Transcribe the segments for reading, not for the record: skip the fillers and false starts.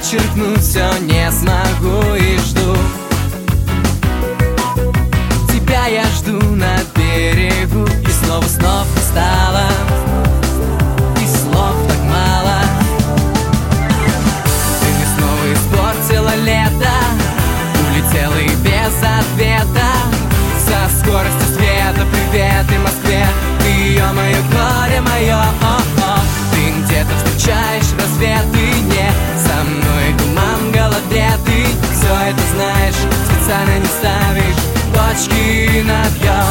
подчеркнуть все не смогу и жду. Тебя я жду на берегу, и снова снов устала, и слов так мало. Ты мне снова испортила лето, улетела и без ответа. Со скоростью света привет и Москве. Ты, ё-моё, горе мое, ты где-то встречаешь рассвет, и не со мной туман в голове. Ты все это знаешь, специально не ставишь точки над «ё».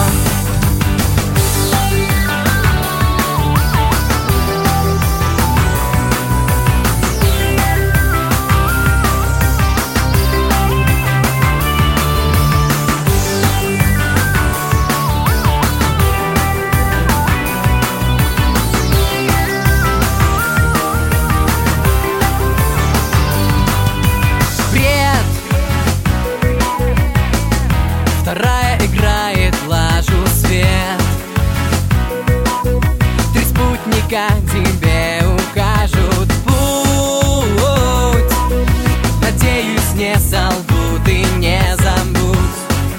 Вторая играет, лажу свет. Три спутника тебе укажут путь. Надеюсь, не солгут и не забудут,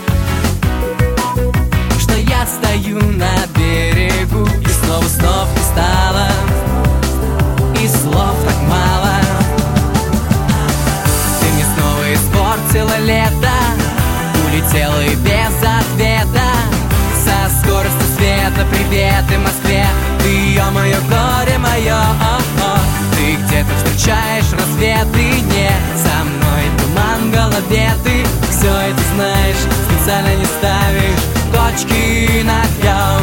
что я стою на берегу, и снова снов устала, и слов так мало. Ты мне снова испортила лето, улетела и без ответа. Со скоростью света привет и Москве. Ты, ё-моё, горе мое, ты где-то встречаешь рассвет, и не со мной туман в голове. Ты все это знаешь, специально не ставишь точки над «ё».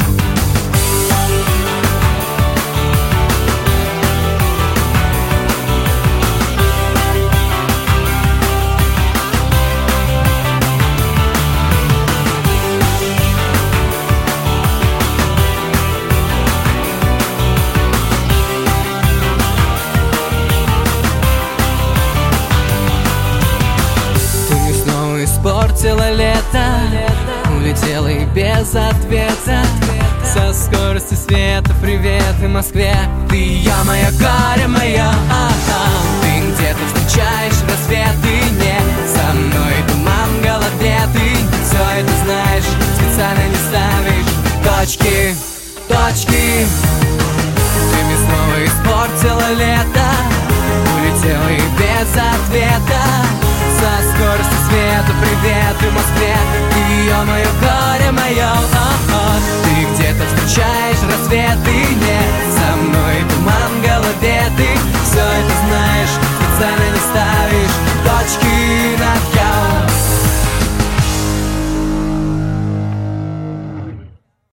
Испортила лето, улетела и без ответа. Со скоростью света привет и Москве. Ты, ё-моё, горе моё, ты где-то встречаешь рассвет, и не со мной туман в голове. Ты все это знаешь, специально не ставишь точки, точки. Ты мне снова испортила лето, улетела и без ответа. Со скоростью света привет и Москве. Ты, ё-моё, горе мое,